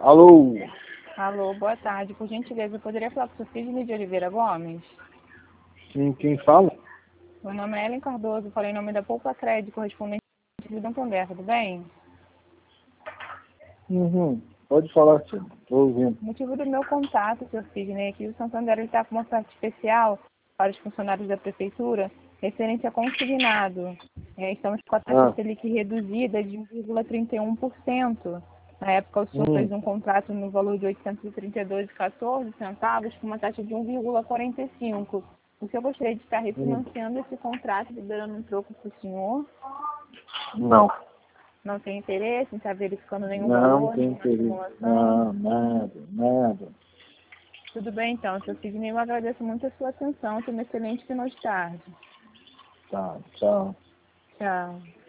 Alô? Alô, boa tarde. Por gentileza, eu poderia falar com o seu Sidney de Oliveira Gomes? Quem fala? Meu nome é Ellen Cardoso, falei em nome da Poupa Crédito, correspondente de Santander, tudo bem? Pode falar, sim. Estou ouvindo. O motivo do meu contato, seu Sidney, é que o Santander está com uma oferta especial para os funcionários da Prefeitura, referente a consignado. Estamos com a taxa Selic reduzida de 1,31%. Na época, o senhor fez um contrato no valor de R$ 832,14 com uma taxa de 1,45%. O senhor gostaria de estar refinanciando esse contrato, liberando um troco para o senhor? Não. Não tem interesse em estar verificando nenhum Não valor, tem nenhuma interesse. simulação? Não, nada. Tudo bem, então. Seu Sidney, eu agradeço muito a sua atenção. Tenha uma excelente final de tarde. Tá, tchau. Tchau.